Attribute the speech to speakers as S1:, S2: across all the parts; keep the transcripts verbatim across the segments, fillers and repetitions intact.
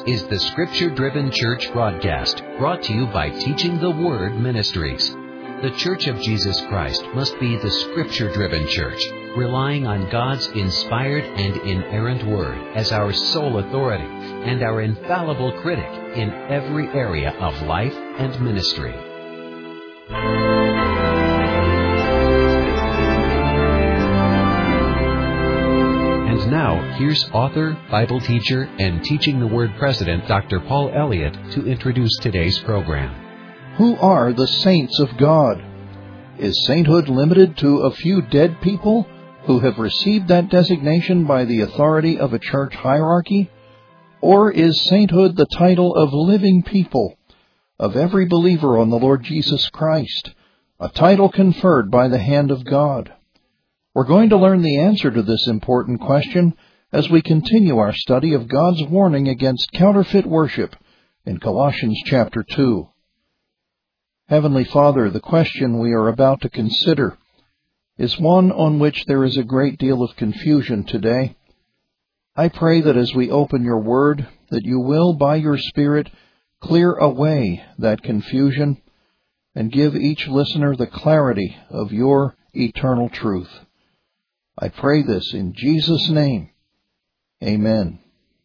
S1: is the Scripture-Driven Church broadcast, brought to you by Teaching the Word Ministries. The Church of Jesus Christ must be the Scripture-Driven Church, relying on God's inspired and inerrant Word as our sole authority and our infallible critic in every area of life and ministry. And now, here's author, Bible teacher, and Teaching the Word president, Doctor Paul Elliott, to introduce today's program.
S2: Who are the saints of God? Is sainthood limited to a few dead people who have received that designation by the authority of a church hierarchy? Or is sainthood the title of living people, of every believer on the Lord Jesus Christ, a title conferred by the hand of God? We're going to learn the answer to this important question as we continue our study of God's warning against counterfeit worship in Colossians chapter two. Heavenly Father, the question we are about to consider is one on which there is a great deal of confusion today. I pray that as we open your word, that you will, by your Spirit, clear away that confusion and give each listener the clarity of your eternal truth. I pray this in Jesus' name. Amen.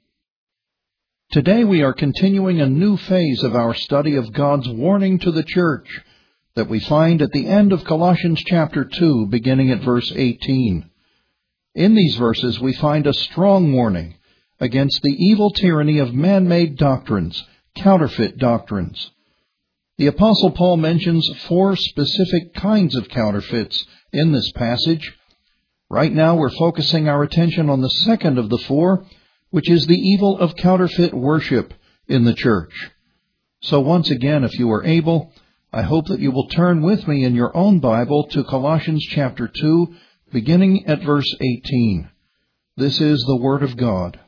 S2: Today we are continuing a new phase of our study of God's warning to the church that we find at the end of Colossians chapter two, beginning at verse eighteen. In these verses we find a strong warning against the evil tyranny of man-made doctrines, counterfeit doctrines. The Apostle Paul mentions four specific kinds of counterfeits in this passage. Right now we're focusing our attention on the second of the four, which is the evil of counterfeit worship in the church. So once again, if you are able, I hope that you will turn with me in your own Bible to Colossians chapter two, beginning at verse eighteen. This is the Word of God.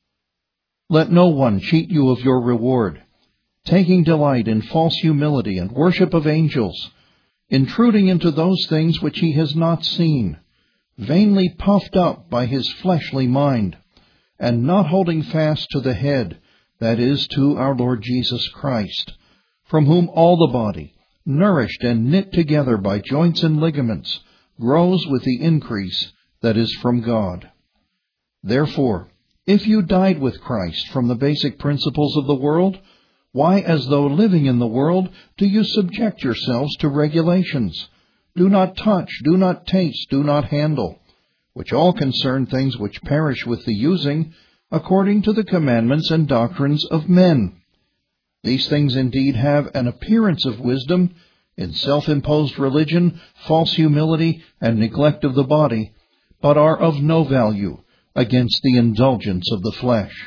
S2: Let no one cheat you of your reward, taking delight in false humility and worship of angels, intruding into those things which he has not seen, vainly puffed up by his fleshly mind, and not holding fast to the head, that is, to our Lord Jesus Christ, from whom all the body, nourished and knit together by joints and ligaments, grows with the increase that is from God. Therefore, if you died with Christ from the basic principles of the world, why, as though living in the world, do you subject yourselves to regulations? Do not touch, do not taste, do not handle, which all concern things which perish with the using, according to the commandments and doctrines of men. These things indeed have an appearance of wisdom in self-imposed religion, false humility, and neglect of the body, but are of no value against the indulgence of the flesh.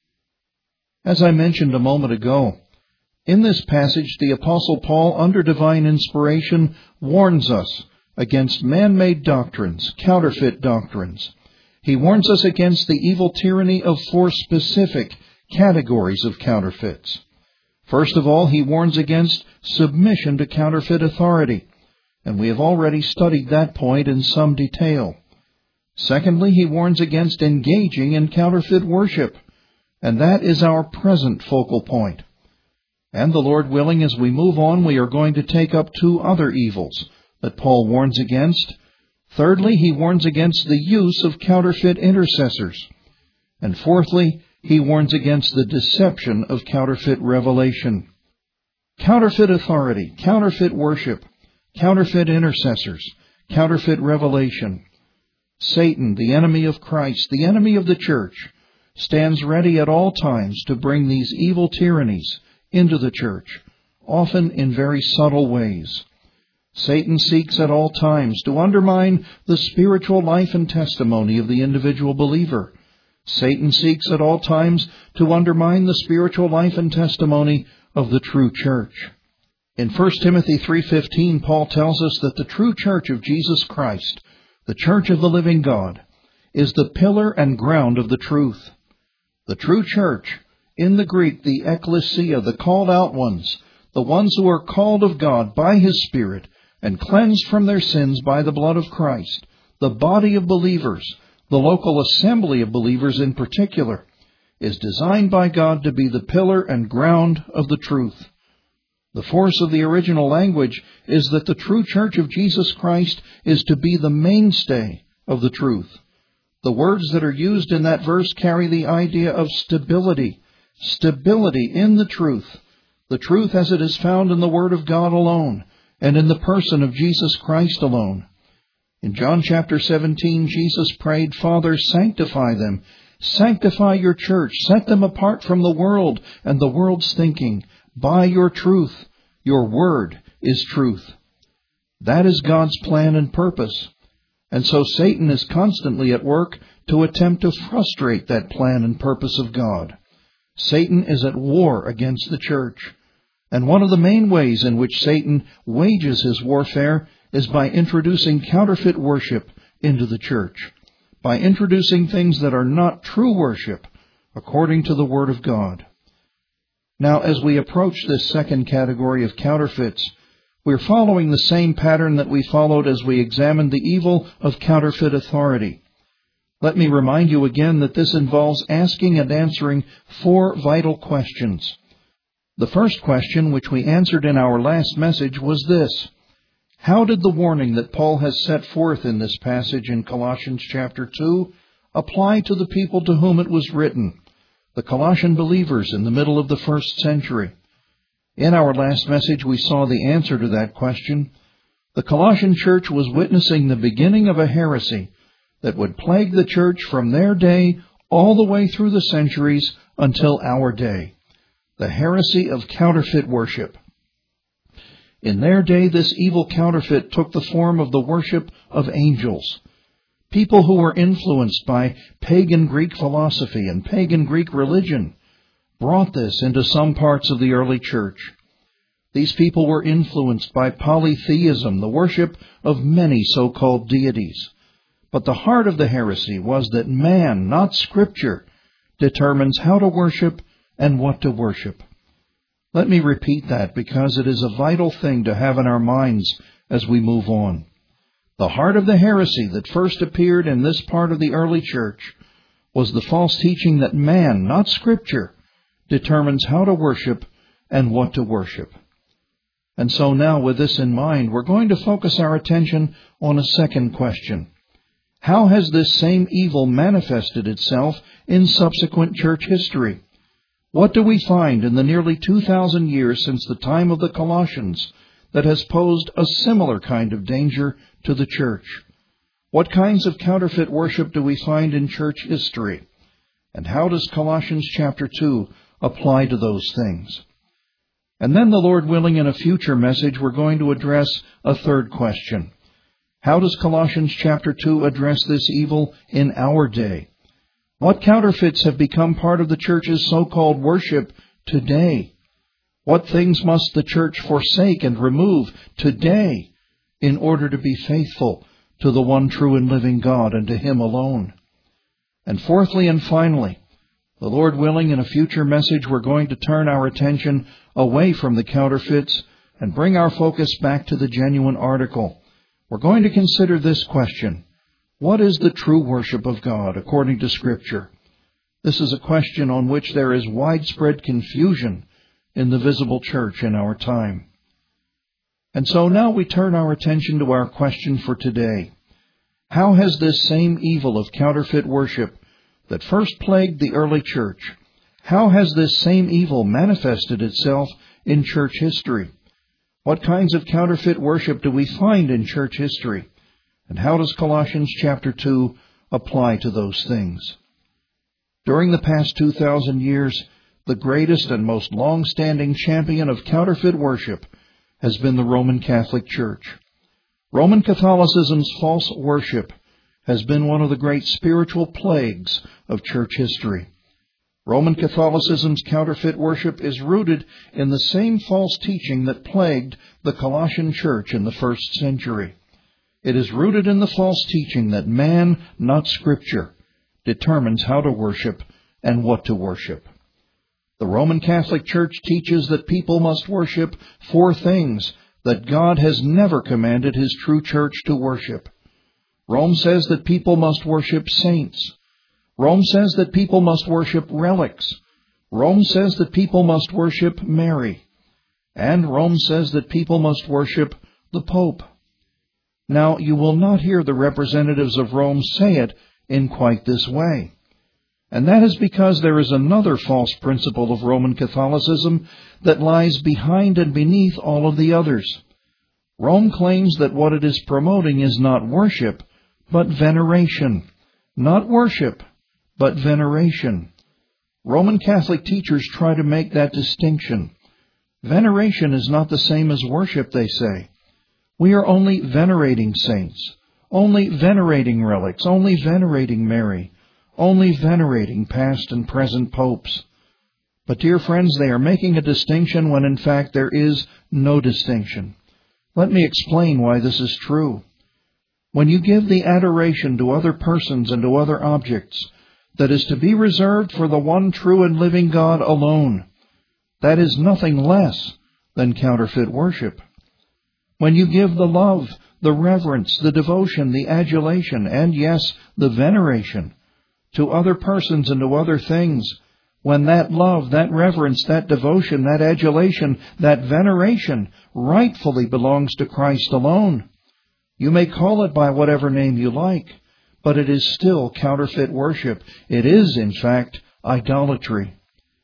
S2: As I mentioned a moment ago, in this passage the Apostle Paul, under divine inspiration, warns us against man-made doctrines, counterfeit doctrines. He warns us against the evil tyranny of four specific categories of counterfeits. First of all, he warns against submission to counterfeit authority, and we have already studied that point in some detail. Secondly, he warns against engaging in counterfeit worship, and that is our present focal point. And the Lord willing, as we move on, we are going to take up two other evils that Paul warns against. Thirdly, he warns against the use of counterfeit intercessors. And fourthly, he warns against the deception of counterfeit revelation. Counterfeit authority, counterfeit worship, counterfeit intercessors, counterfeit revelation. Satan, the enemy of Christ, the enemy of the church, stands ready at all times to bring these evil tyrannies into the church, often in very subtle ways. Satan seeks at all times to undermine the spiritual life and testimony of the individual believer. Satan seeks at all times to undermine the spiritual life and testimony of the true church. In First Timothy three fifteen, Paul tells us that the true church of Jesus Christ, the church of the living God, is the pillar and ground of the truth. The true church, in the Greek, the ecclesia, the called out ones, the ones who are called of God by His Spirit and cleansed from their sins by the blood of Christ, the body of believers, the local assembly of believers in particular, is designed by God to be the pillar and ground of the truth. The force of the original language is that the true church of Jesus Christ is to be the mainstay of the truth. The words that are used in that verse carry the idea of stability, stability in the truth, the truth as it is found in the Word of God alone and in the person of Jesus Christ alone. In John chapter seventeen, Jesus prayed, "Father, sanctify them. Sanctify your church. Set them apart from the world and the world's thinking. By your truth. Your word is truth." That is God's plan and purpose. And so Satan is constantly at work to attempt to frustrate that plan and purpose of God. Satan is at war against the church. And one of the main ways in which Satan wages his warfare is by introducing counterfeit worship into the church, by introducing things that are not true worship according to the Word of God. Now, as we approach this second category of counterfeits, we're following the same pattern that we followed as we examined the evil of counterfeit authority. Let me remind you again that this involves asking and answering four vital questions. The first question, which we answered in our last message, was this: how did the warning that Paul has set forth in this passage in Colossians chapter two apply to the people to whom it was written, the Colossian believers in the middle of the first century? In our last message, we saw the answer to that question. The Colossian church was witnessing the beginning of a heresy that would plague the church from their day all the way through the centuries until our day. The heresy of counterfeit worship. In their day, this evil counterfeit took the form of the worship of angels. People who were influenced by pagan Greek philosophy and pagan Greek religion brought this into some parts of the early church. These people were influenced by polytheism, the worship of many so-called deities. But the heart of the heresy was that man, not Scripture, determines how to worship and what to worship. Let me repeat that because it is a vital thing to have in our minds as we move on. The heart of the heresy that first appeared in this part of the early church was the false teaching that man, not Scripture, determines how to worship and what to worship. And so now, with this in mind, we're going to focus our attention on a second question. How has this same evil manifested itself in subsequent church history? What do we find in the nearly two thousand years since the time of the Colossians that has posed a similar kind of danger to the church? What kinds of counterfeit worship do we find in church history? And how does Colossians chapter two apply to those things? And then, the Lord willing, in a future message, we're going to address a third question. How does Colossians chapter two address this evil in our day? What counterfeits have become part of the church's so-called worship today? What things must the church forsake and remove today in order to be faithful to the one true and living God and to Him alone? And fourthly and finally, the Lord willing, in a future message, we're going to turn our attention away from the counterfeits and bring our focus back to the genuine article. We're going to consider this question: what is the true worship of God according to Scripture? This is a question on which there is widespread confusion in the visible church in our time. And so now we turn our attention to our question for today. How has this same evil of counterfeit worship that first plagued the early church, how has this same evil manifested itself in church history? What kinds of counterfeit worship do we find in church history? And how does Colossians chapter two apply to those things? During the past two thousand years, the greatest and most long-standing champion of counterfeit worship has been the Roman Catholic Church. Roman Catholicism's false worship has been one of the great spiritual plagues of church history. Roman Catholicism's counterfeit worship is rooted in the same false teaching that plagued the Colossian church in the first century. It is rooted in the false teaching that man, not Scripture, determines how to worship and what to worship. The Roman Catholic Church teaches that people must worship four things that God has never commanded His true church to worship. Rome says that people must worship saints. Rome says that people must worship relics. Rome says that people must worship Mary. And Rome says that people must worship the Pope. Now, you will not hear the representatives of Rome say it in quite this way. And that is because there is another false principle of Roman Catholicism that lies behind and beneath all of the others. Rome claims that what it is promoting is not worship, but veneration. Not worship, but veneration. Roman Catholic teachers try to make that distinction. Veneration is not the same as worship, they say. We are only venerating saints, only venerating relics, only venerating Mary, only venerating past and present popes. But, dear friends, they are making a distinction when in fact there is no distinction. Let me explain why this is true. When you give the adoration to other persons and to other objects that is to be reserved for the one true and living God alone, that is nothing less than counterfeit worship. When you give the love, the reverence, the devotion, the adulation, and yes, the veneration to other persons and to other things, when that love, that reverence, that devotion, that adulation, that veneration rightfully belongs to Christ alone, you may call it by whatever name you like, but it is still counterfeit worship. It is, in fact, idolatry.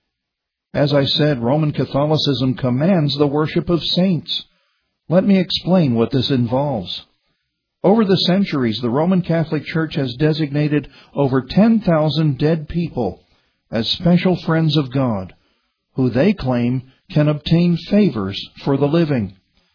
S2: As I said, Roman Catholicism commands the worship of saints. Let me explain what this involves. Over the centuries, the Roman Catholic Church has designated over ten thousand dead people as special friends of God, who they claim can obtain favors for the living.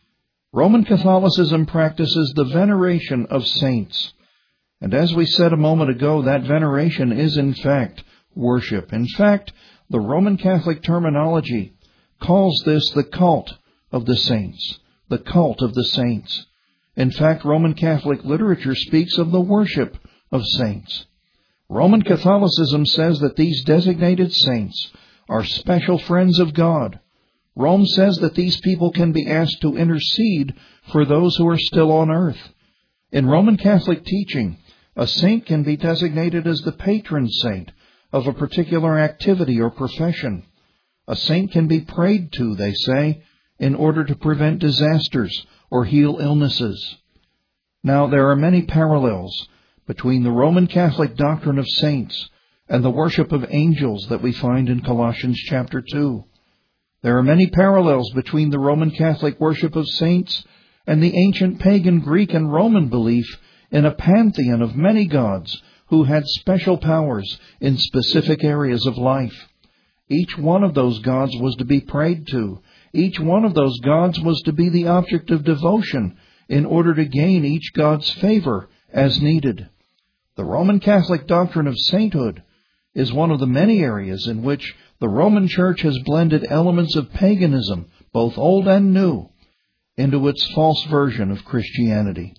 S2: Roman Catholicism practices the veneration of saints. And as we said a moment ago, that veneration is in fact worship. In fact, the Roman Catholic terminology calls this the cult of the saints. The cult of the saints. In fact, Roman Catholic literature speaks of the worship of saints. Roman Catholicism says that these designated saints are special friends of God. Rome says that these people can be asked to intercede for those who are still on earth. In Roman Catholic teaching, a saint can be designated as the patron saint of a particular activity or profession. A saint can be prayed to, they say, in order to prevent disasters or heal illnesses. Now, there are many parallels between the Roman Catholic doctrine of saints and the worship of angels that we find in Colossians chapter two. There are many parallels between the Roman Catholic worship of saints and the ancient pagan Greek and Roman belief in a pantheon of many gods who had special powers in specific areas of life. Each one of those gods was to be prayed to. Each one of those gods was to be the object of devotion in order to gain each god's favor as needed. The Roman Catholic doctrine of sainthood is one of the many areas in which the Roman Church has blended elements of paganism, both old and new, into its false version of Christianity.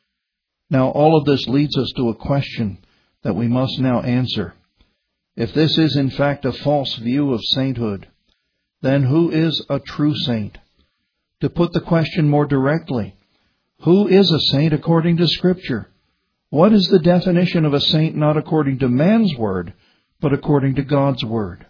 S2: Now, all of this leads us to a question that we must now answer. If this is in fact a false view of sainthood, then who is a true saint? To put the question more directly, who is a saint according to Scripture? What is the definition of a saint not according to man's word, but according to God's word?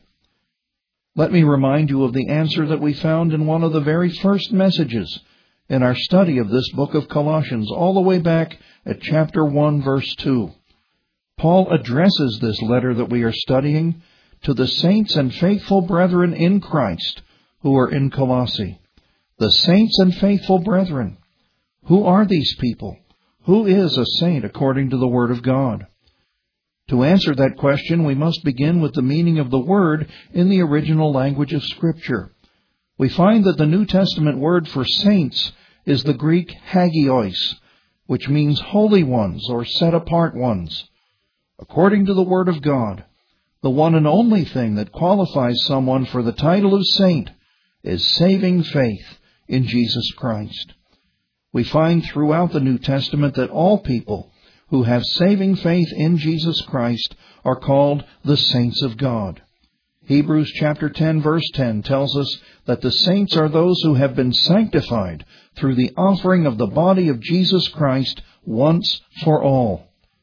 S2: Let me remind you of the answer that we found in one of the very first messages in our study of this book of Colossians, all the way back at chapter one, verse two. Paul addresses this letter that we are studying to the saints and faithful brethren in Christ who are in Colossae. The saints and faithful brethren. Who are these people? Who is a saint according to the Word of God? To answer that question, we must begin with the meaning of the word in the original language of Scripture. We find that the New Testament word for saints is the Greek hagios, which means holy ones or set-apart ones. According to the Word of God, the one and only thing that qualifies someone for the title of saint is saving faith in Jesus Christ. We find throughout the New Testament that all people who have saving faith in Jesus Christ are called the saints of God. Hebrews chapter ten, verse ten tells us that the saints are those who have been sanctified through the offering of the body of Jesus Christ once for all.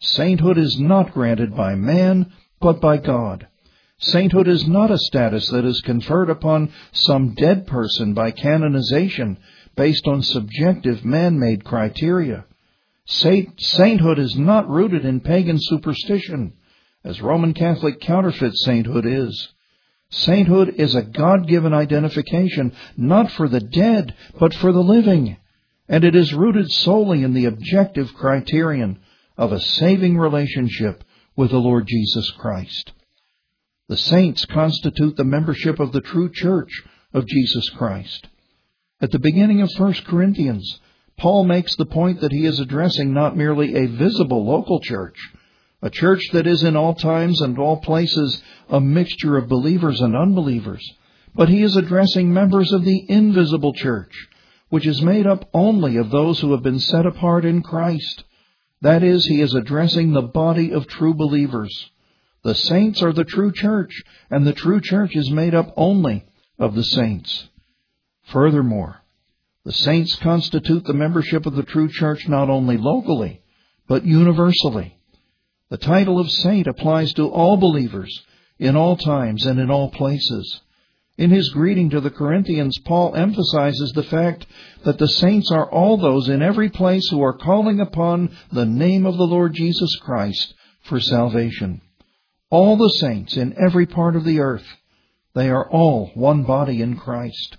S2: Sainthood is not granted by man, but by God. Sainthood is not a status that is conferred upon some dead person by canonization based on subjective man-made criteria. Saint, sainthood is not rooted in pagan superstition, as Roman Catholic counterfeit sainthood is. Sainthood is a God-given identification, not for the dead, but for the living, and it is rooted solely in the objective criterion of a saving relationship with the Lord Jesus Christ. The saints constitute the membership of the true church of Jesus Christ. At the beginning of First Corinthians, Paul makes the point that he is addressing not merely a visible local church, a church that is in all times and all places a mixture of believers and unbelievers, but he is addressing members of the invisible church, which is made up only of those who have been set apart in Christ. That is, he is addressing the body of true believers. The saints are the true church, and the true church is made up only of the saints. Furthermore, the saints constitute the membership of the true church not only locally, but universally. The title of saint applies to all believers in all times and in all places. In his greeting to the Corinthians, Paul emphasizes the fact that the saints are all those in every place who are calling upon the name of the Lord Jesus Christ for salvation. All the saints in every part of the earth, they are all one body in Christ.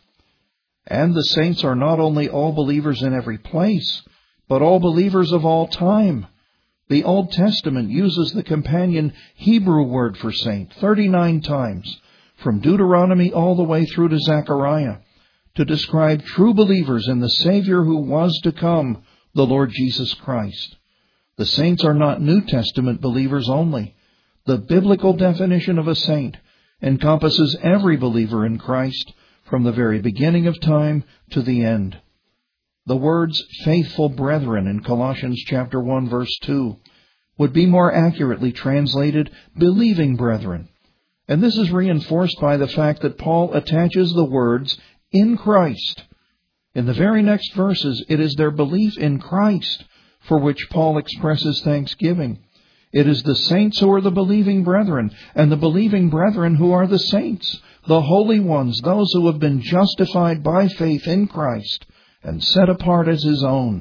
S2: And the saints are not only all believers in every place, but all believers of all time. The Old Testament uses the companion Hebrew word for saint thirty-nine times, from Deuteronomy all the way through to Zechariah, to describe true believers in the Savior who was to come, the Lord Jesus Christ. The saints are not New Testament believers only. The biblical definition of a saint encompasses every believer in Christ from the very beginning of time to the end. The words faithful brethren in Colossians chapter one verse two would be more accurately translated believing brethren. And this is reinforced by the fact that Paul attaches the words in Christ. In the very next verses, it is their belief in Christ for which Paul expresses thanksgiving. It is the saints who are the believing brethren, and the believing brethren who are the saints, the holy ones, those who have been justified by faith in Christ and set apart as his own.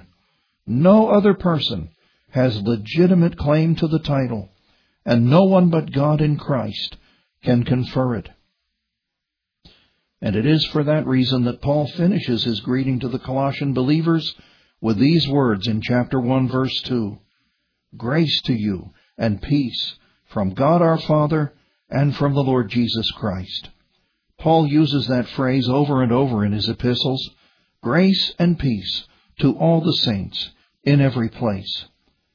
S2: No other person has legitimate claim to the title, and no one but God in Christ can confer it. And it is for that reason that Paul finishes his greeting to the Colossian believers with these words in chapter one verse two. Grace to you and peace from God our Father and from the Lord Jesus Christ. Paul uses that phrase over and over in his epistles. Grace and peace to all the saints in every place.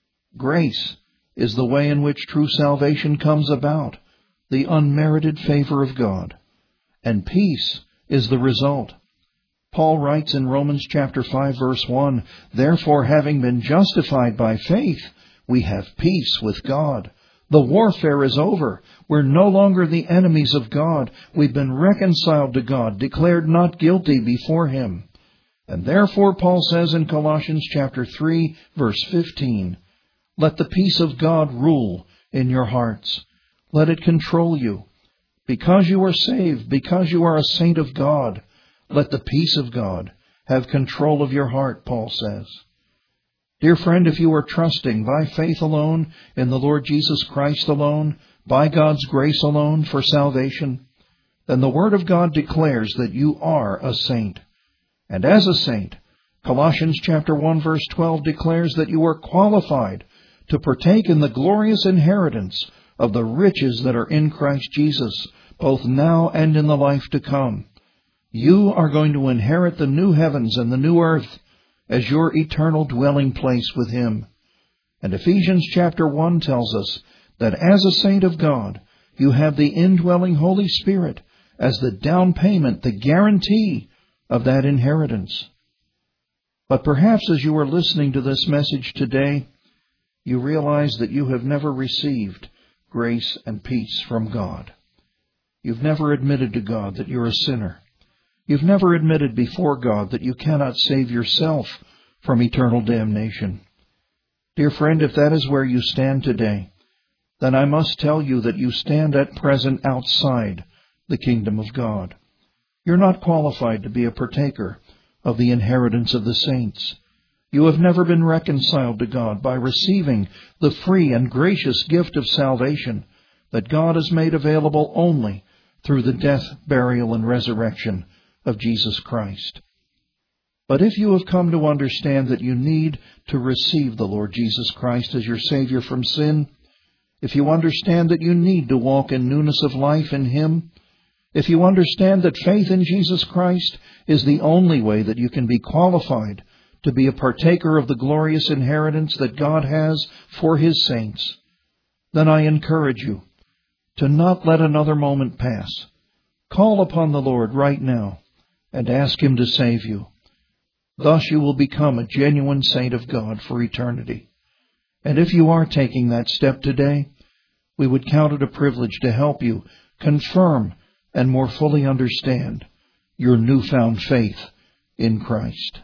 S2: Grace is the way in which true salvation comes about, the unmerited favor of God. And peace is the result. Paul writes in Romans chapter five verse one, Therefore, having been justified by faith, we have peace with God. The warfare is over. We're no longer the enemies of God. We've been reconciled to God, declared not guilty before Him. And therefore, Paul says in Colossians chapter three, verse fifteen, Let the peace of God rule in your hearts. Let it control you. Because you are saved, because you are a saint of God, let the peace of God have control of your heart, Paul says. Dear friend, if you are trusting by faith alone in the Lord Jesus Christ alone, by God's grace alone for salvation, then the Word of God declares that you are a saint. And as a saint, Colossians chapter one verse twelve declares that you are qualified to partake in the glorious inheritance of the riches that are in Christ Jesus, both now and in the life to come. You are going to inherit the new heavens and the new earth as your eternal dwelling place with Him. And Ephesians chapter one tells us that as a saint of God, you have the indwelling Holy Spirit as the down payment, the guarantee of that inheritance. But perhaps as you are listening to this message today, you realize that you have never received grace and peace from God. You've never admitted to God that you're a sinner. You've never admitted before God that you cannot save yourself from eternal damnation. Dear friend, if that is where you stand today, then I must tell you that you stand at present outside the kingdom of God. You're not qualified to be a partaker of the inheritance of the saints. You have never been reconciled to God by receiving the free and gracious gift of salvation that God has made available only through the death, burial, and resurrection of Jesus Christ. But if you have come to understand that you need to receive the Lord Jesus Christ as your Savior from sin, if you understand that you need to walk in newness of life in Him, if you understand that faith in Jesus Christ is the only way that you can be qualified to be a partaker of the glorious inheritance that God has for His saints, then I encourage you to not let another moment pass. Call upon the Lord right now and ask Him to save you. Thus you will become a genuine saint of God for eternity. And if you are taking that step today, we would count it a privilege to help you confirm and more fully understand your newfound faith in Christ.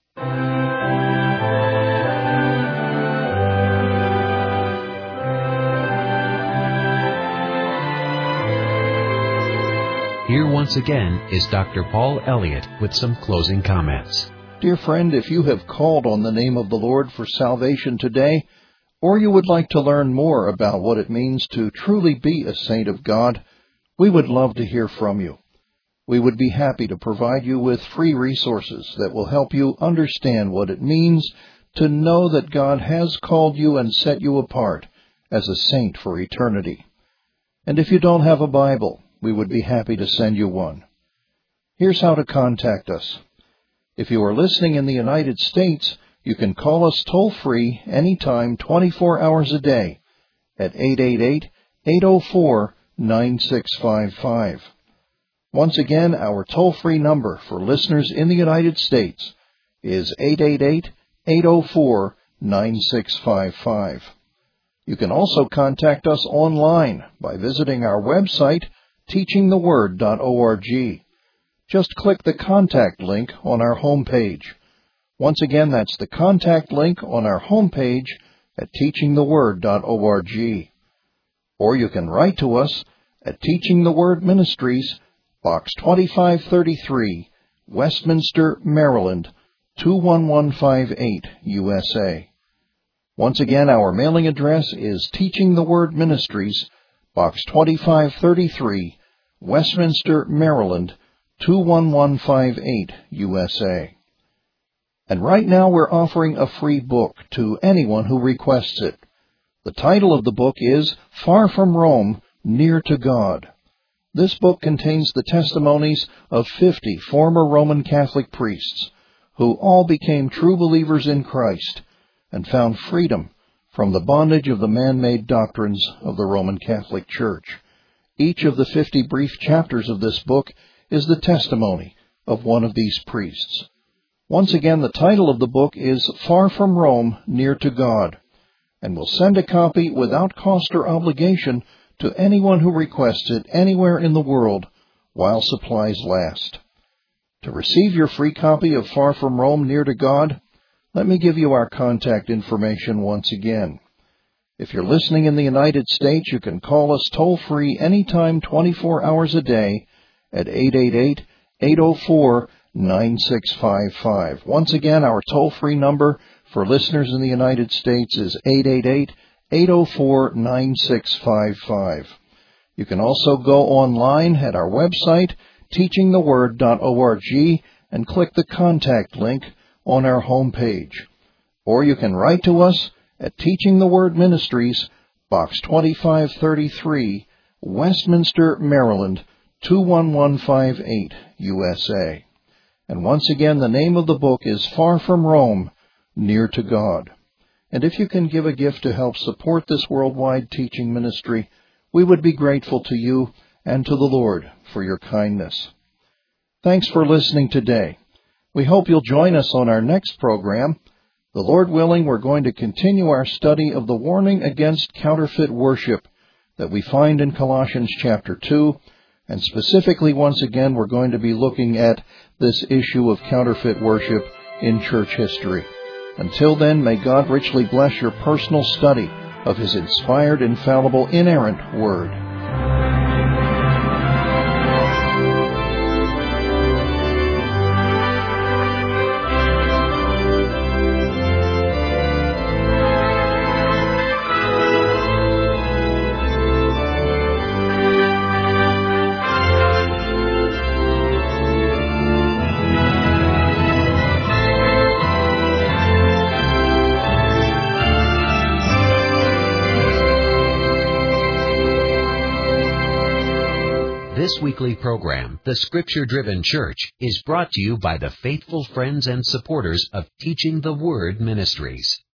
S1: Here once again is Doctor Paul Elliott with some closing comments.
S2: Dear friend, if you have called on the name of the Lord for salvation today, or you would like to learn more about what it means to truly be a saint of God, we would love to hear from you. We would be happy to provide you with free resources that will help you understand what it means to know that God has called you and set you apart as a saint for eternity. And if you don't have a Bible, we would be happy to send you one. Here's how to contact us. If you are listening in the United States, you can call us toll-free anytime, twenty-four hours a day, at eight eight eight, eight oh four, nine six five five. Once again, our toll-free number for listeners in the United States is eight eight eight, eight oh four, nine six five five. You can also contact us online by visiting our website, teaching the word dot org. Just click the contact link on our homepage. Once again, that's the contact link on our homepage at teaching the word dot org. Or you can write to us at Teaching the Word Ministries, Box twenty-five thirty-three, Westminster, Maryland, two one one five eight, U S A. Once again, our mailing address is Teaching the Word Ministries, Box twenty-five thirty-three, Westminster, Maryland, two one one five eight, U S A. And right now we're offering a free book to anyone who requests it. The title of the book is Far from Rome, Near to God. This book contains the testimonies of fifty former Roman Catholic priests who all became true believers in Christ and found freedom from the bondage of the man-made doctrines of the Roman Catholic Church. Each of the fifty brief chapters of this book is the testimony of one of these priests. Once again, the title of the book is Far from Rome, Near to God, and we'll send a copy without cost or obligation to anyone who requests it anywhere in the world while supplies last. To receive your free copy of Far from Rome, Near to God, let me give you our contact information once again. If you're listening in the United States, you can call us toll-free anytime, twenty-four hours a day, at eight eight eight, eight oh four, nine six five five. Once again, our toll-free number for listeners in the United States is eight eight eight, eight oh four, nine six five five. You can also go online at our website, teaching the word dot org, and click the contact link on our homepage. Or you can write to us at Teaching the Word Ministries, Box twenty-five thirty-three, Westminster, Maryland, two one one five eight, U S A. And once again, the name of the book is Far from Rome, Near to God. And if you can give a gift to help support this worldwide teaching ministry, we would be grateful to you and to the Lord for your kindness. Thanks for listening today. We hope you'll join us on our next program. The Lord willing, we're going to continue our study of the warning against counterfeit worship that we find in Colossians chapter two. And specifically, once again, we're going to be looking at this issue of counterfeit worship in church history. Until then, may God richly bless your personal study of His inspired, infallible, inerrant Word.
S1: This weekly program, The Scripture-Driven Church, is brought to you by the faithful friends and supporters of Teaching the Word Ministries.